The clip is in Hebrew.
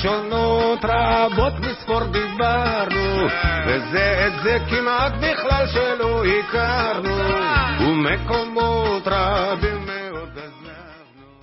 בלשונות רבות מספור דיברנו, וזה את זה כמעט בכלל שלא הכרנו, ומקומות רבים